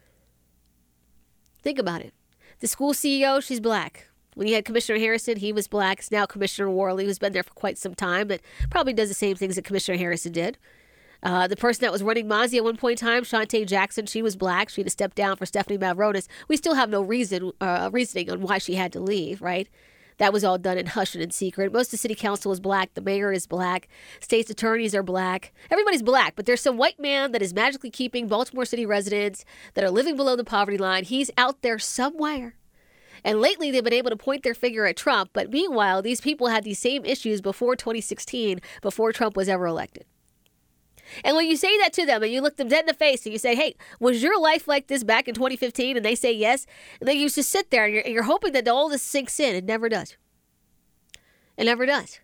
Think about it. The school CEO, she's black. When you had Commissioner Harrison, he was black. It's now Commissioner Worley, who's been there for quite some time, but probably does the same things that Commissioner Harrison did. The person that was running Mozzie at one point in time, Shantae Jackson, she was black. She had to step down for Stephanie Mavronis. We still have no reasoning on why she had to leave, right? That was all done in hush and in secret. Most of the city council is black. The mayor is black. State's attorneys are black. Everybody's black, but there's some white man that is magically keeping Baltimore City residents that are living below the poverty line. He's out there somewhere. And lately, they've been able to point their finger at Trump. But meanwhile, these people had these same issues before 2016, before Trump was ever elected. And when you say that to them and you look them dead in the face and you say, hey, was your life like this back in 2015? And they say yes. And then you just sit there and you're hoping that all this sinks in. It never does. It never does.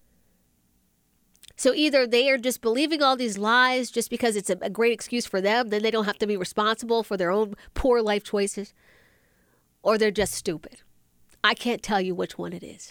So either they are just believing all these lies just because it's a great excuse for them, then they don't have to be responsible for their own poor life choices, or they're just stupid. I can't tell you which one it is.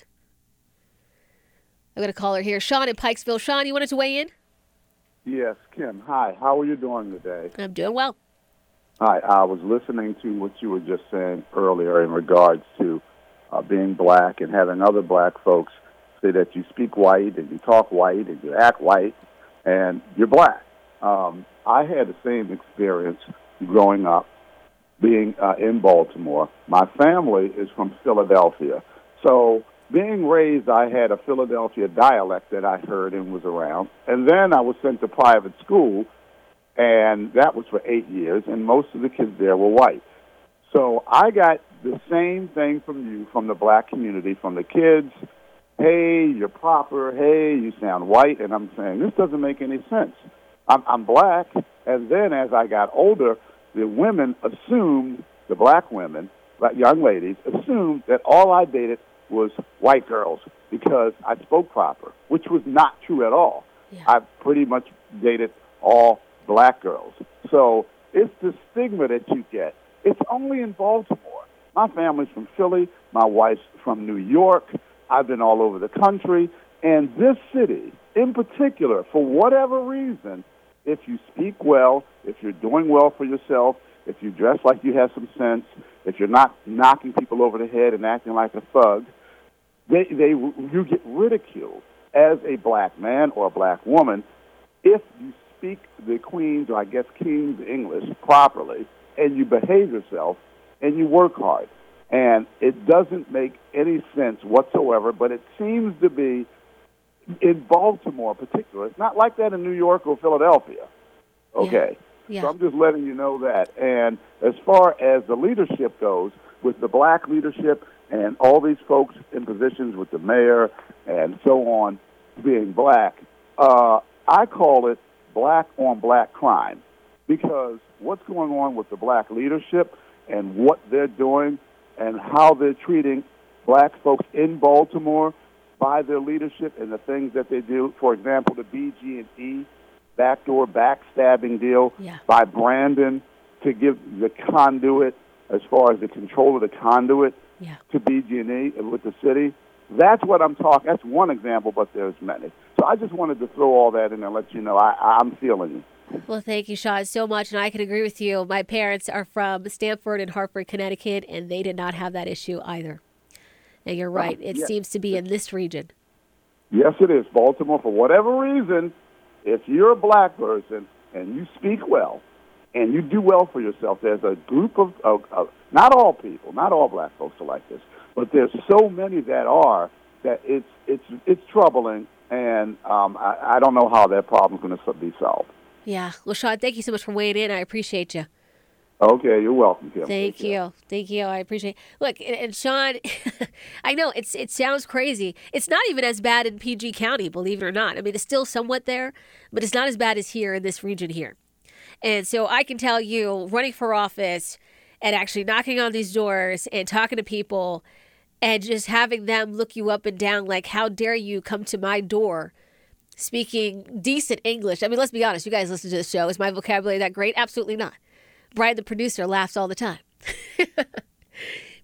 I'm going to call her here. Sean in Pikesville. Sean, you wanted to weigh in? Yes, Kim. Hi. How are you doing today? I'm doing well. Hi. I was listening to what you were just saying earlier in regards to being black and having other black folks say that you speak white and you talk white and you act white and you're black. I had the same experience growing up being in Baltimore. My family is from Philadelphia. So being raised, I had a Philadelphia dialect that I heard and was around. And then I was sent to private school, and that was for 8 years, and most of the kids there were white. So I got the same thing from you, from the black community, from the kids. Hey, you're proper. Hey, you sound white. And I'm saying, this doesn't make any sense. I'm black. And then as I got older, the women assumed, the black women, young ladies, assumed that all I dated was white girls because I spoke proper, which was not true at all. Yeah. I pretty much dated all black girls. So it's the stigma that you get. It's only in Baltimore. My family's from Philly. My wife's from New York. I've been all over the country. And this city, in particular, for whatever reason, if you speak well, if you're doing well for yourself, if you dress like you have some sense, if you're not knocking people over the head and acting like a thug, you get ridiculed as a black man or a black woman if you speak the Queen's, or I guess King's English properly, and you behave yourself and you work hard. And it doesn't make any sense whatsoever, but it seems to be in Baltimore in particular. It's not like that in New York or Philadelphia. Okay. Yeah. So I'm just letting you know that. And as far as the leadership goes, with the black leadership and all these folks in positions with the mayor and so on being black, I call it black on black crime, because what's going on with the black leadership and what they're doing and how they're treating black folks in Baltimore by their leadership and the things that they do. For example, the BG&E backdoor backstabbing deal by Brandon to give the conduit, as far as the control of the conduit to BG&E with the city. That's what I'm talking. That's one example, but there's many. So I just wanted to throw all that in and let you know I'm feeling you. Well, thank you, Sean, so much. And I can agree with you. My parents are from Stamford and Hartford, Connecticut, and they did not have that issue either. And you're right. It seems to be in this region. Yes, it is. Baltimore, for whatever reason, if you're a black person and you speak well and you do well for yourself, there's a group of not all people, not all black folks are like this, but there's so many that are, that it's troubling, and I don't know how that problem's going to be solved. Yeah. Well, Sean, thank you so much for weighing in. I appreciate you. Okay, you're welcome, Kim. Thank you. I appreciate it. Look, and Sean, I know it sounds crazy. It's not even as bad in PG County, believe it or not. I mean, it's still somewhat there, but it's not as bad as here in this region here. And so I can tell you, running for office and actually knocking on these doors and talking to people and just having them look you up and down like, how dare you come to my door speaking decent English? I mean, let's be honest. You guys listen to the show. Is my vocabulary that great? Absolutely not. Brian, the producer, laughs all the time.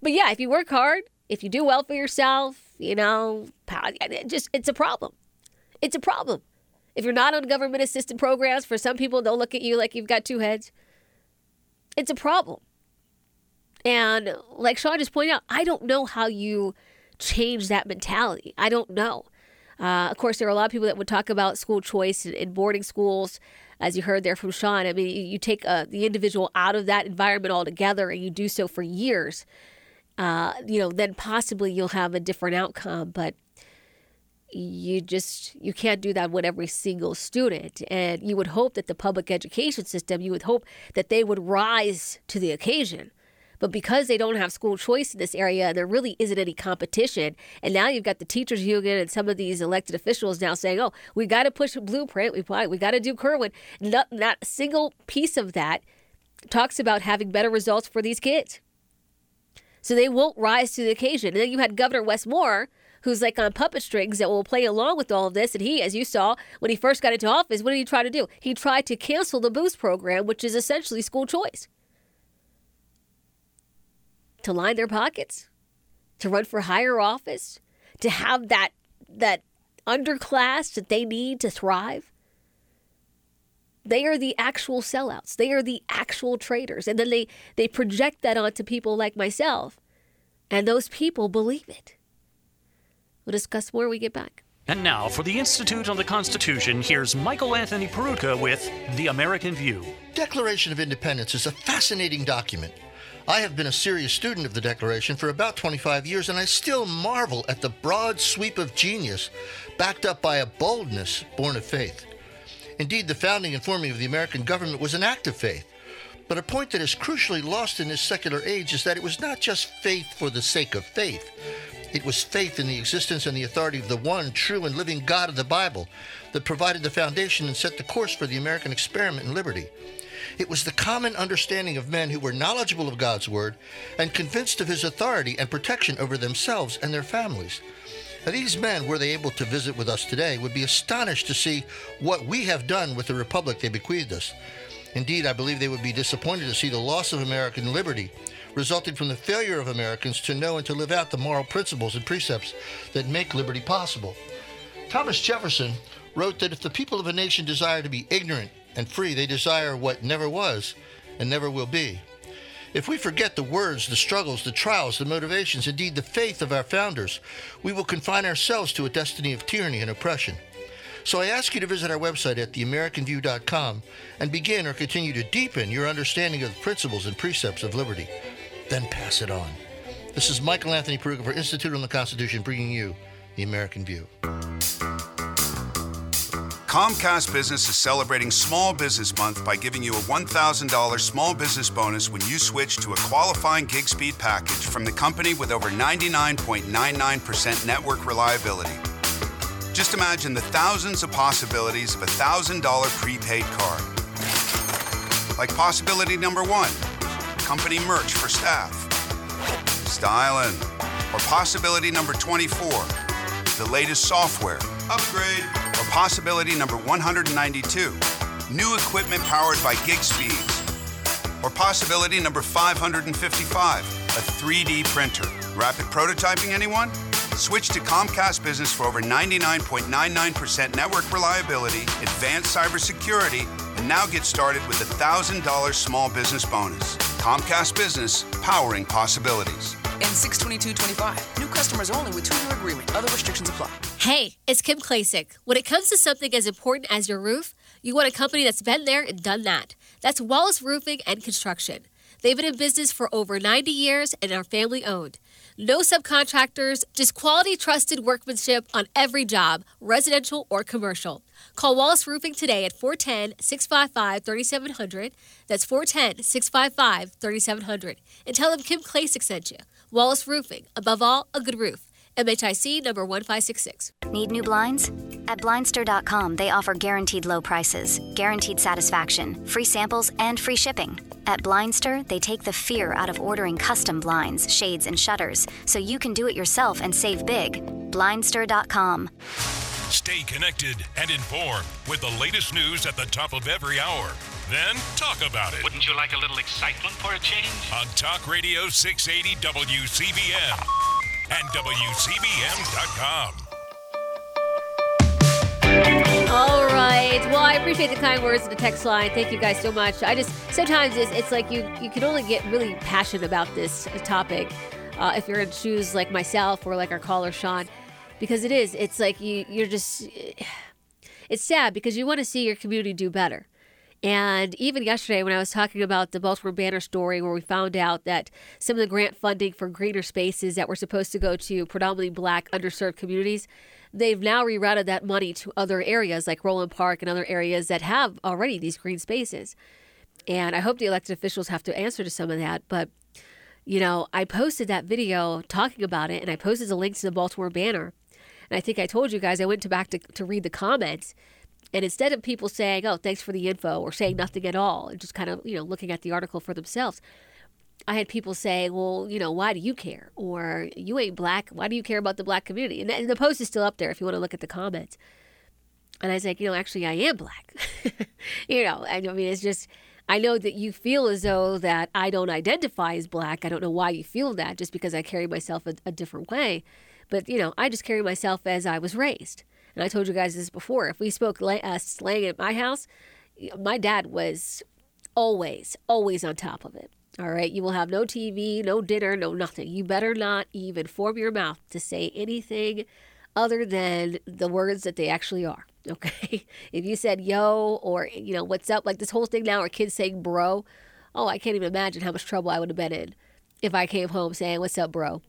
But yeah, if you work hard, if you do well for yourself, it's a problem. It's a problem. If you're not on government assisted programs, for some people, they'll look at you like you've got two heads. It's a problem. And like Sean just pointed out, I don't know how you change that mentality. I don't know. Of course, there are a lot of people that would talk about school choice in boarding schools, as you heard there from Sean. I mean, you take the individual out of that environment altogether, and you do so for years. Then possibly you'll have a different outcome. But you can't do that with every single student. And you would hope that the public education system, you would hope that they would rise to the occasion. But because they don't have school choice in this area, there really isn't any competition. And now you've got the teachers union and some of these elected officials now saying, oh, we got to push a blueprint. We got to do Kirwan. Not a single piece of that talks about having better results for these kids. So they won't rise to the occasion. And then you had Governor Wes Moore, who's like on puppet strings that will play along with all of this. And he, as you saw, when he first got into office, what did he try to do? He tried to cancel the Boost program, which is essentially school choice. To line their pockets, to run for higher office, to have that underclass that they need to thrive. They are the actual sellouts. They are the actual traitors. And then they project that onto people like myself. And those people believe it. We'll discuss more when we get back. And now, for the Institute on the Constitution, here's Michael Anthony Peruka with The American View. Declaration of Independence is a fascinating document. I have been a serious student of the Declaration for about 25 years, and I still marvel at the broad sweep of genius backed up by a boldness born of faith. Indeed, the founding and forming of the American government was an act of faith. But a point that is crucially lost in this secular age is that it was not just faith for the sake of faith. It was faith in the existence and the authority of the one true and living God of the Bible that provided the foundation and set the course for the American experiment in liberty. It was the common understanding of men who were knowledgeable of God's word and convinced of his authority and protection over themselves and their families. Now, these men, were they able to visit with us today, would be astonished to see what we have done with the republic they bequeathed us. Indeed, I believe they would be disappointed to see the loss of American liberty resulting from the failure of Americans to know and to live out the moral principles and precepts that make liberty possible. Thomas Jefferson wrote that if the people of a nation desire to be ignorant and free, they desire what never was and never will be. If we forget the words, the struggles, the trials, the motivations, indeed the faith of our founders, we will confine ourselves to a destiny of tyranny and oppression. So I ask you to visit our website at theamericanview.com and begin or continue to deepen your understanding of the principles and precepts of liberty. Then pass it on. This is Michael Anthony Peruka for Institute on the Constitution, bringing you The American View. Comcast Business is celebrating Small Business Month by giving you a $1,000 small business bonus when you switch to a qualifying gig speed package from the company with over 99.99% network reliability. Just imagine the thousands of possibilities of a $1,000 prepaid card. Like possibility number 1, company merch for staff. Stylin'. Or possibility number 24, the latest software. Upgrade. Or possibility number 192, new equipment powered by gig speeds. Or possibility number 555, a 3D printer. Rapid prototyping, anyone? Switch to Comcast Business for over 99.99% network reliability, advanced cybersecurity, and now get started with a $1,000 small business bonus. Comcast Business, powering possibilities. And 6/22/25. New customers only with 2-year agreement. Other restrictions apply. Hey, it's Kim Klasick. When it comes to something as important as your roof, you want a company that's been there and done that. That's Wallace Roofing and Construction. They've been in business for over 90 years and are family owned. No subcontractors, just quality, trusted workmanship on every job, residential or commercial. Call Wallace Roofing today at 410-655-3700. That's 410-655-3700. And tell them Kim Klasick sent you. Wallace Roofing, above all, a good roof. MHIC number 1566. Need new blinds? At Blindster.com, they offer guaranteed low prices, guaranteed satisfaction, free samples, and free shipping. At Blindster, they take the fear out of ordering custom blinds, shades, and shutters, so you can do it yourself and save big. Blindster.com. Stay connected and informed with the latest news at the top of every hour. Then talk about it. Wouldn't you like a little excitement for a change? On Talk Radio 680 WCBM and WCBM.com. All right. Well, I appreciate the kind words in the text line. Thank you guys so much. Sometimes it's like you can only get really passionate about this topic if you're in shoes like myself or like our caller, Sean, because it's like you're just, it's sad because you want to see your community do better. And even yesterday when I was talking about the Baltimore Banner story where we found out that some of the grant funding for greener spaces that were supposed to go to predominantly Black underserved communities, they've now rerouted that money to other areas like Roland Park and other areas that have already these green spaces. And I hope the elected officials have to answer to some of that. But, I posted that video talking about it, and I posted the link to the Baltimore Banner. And I think I told you guys, I went back to read the comments. And instead of people saying, oh, thanks for the info, or saying nothing at all, and just kind of, looking at the article for themselves, I had people say, well, why do you care? Or you ain't Black. Why do you care about the Black community? And the post is still up there if you want to look at the comments. And I was like, actually, I am Black. It's just, I know that you feel as though that I don't identify as Black. I don't know why you feel that, just because I carry myself a different way. But, I just carry myself as I was raised. And I told you guys this before. If we spoke slang at my house, my dad was always on top of it. All right? You will have no TV, no dinner, no nothing. You better not even form your mouth to say anything other than the words that they actually are. Okay? If you said yo or, what's up, like this whole thing now, or kids saying bro, oh, I can't even imagine how much trouble I would have been in if I came home saying, what's up, bro?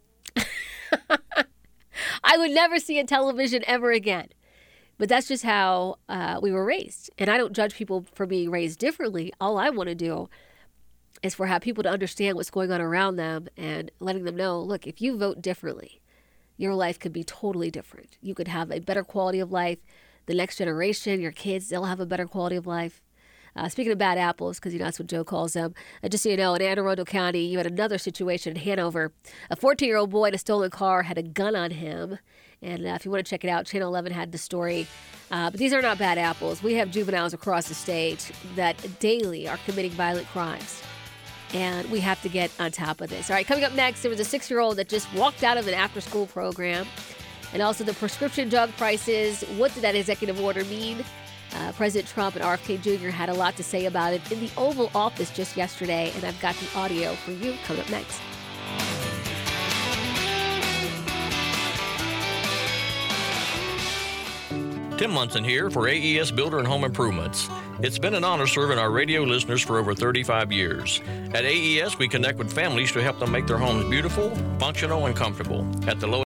I would never see a television ever again. But that's just how we were raised. And I don't judge people for being raised differently. All I want to do is for have people to understand what's going on around them and letting them know, look, if you vote differently, your life could be totally different. You could have a better quality of life. The next generation, your kids, they'll have a better quality of life. Speaking of bad apples, because that's what Joe calls them, just so you know, in Anne Arundel County, you had another situation in Hanover. A 14-year-old boy in a stolen car had a gun on him. And if you want to check it out, Channel 11 had the story. But these are not bad apples. We have juveniles across the state that daily are committing violent crimes. And we have to get on top of this. All right, coming up next, there was a 6-year-old that just walked out of an after-school program. And also the prescription drug prices. What did that executive order mean? President Trump and RFK Jr. had a lot to say about it in the Oval Office just yesterday, and I've got the audio for you coming up next. Tim Munson here for AES Builder and Home Improvements. It's been an honor serving our radio listeners for over 35 years. At AES, we connect with families to help them make their homes beautiful, functional, and comfortable at the lowest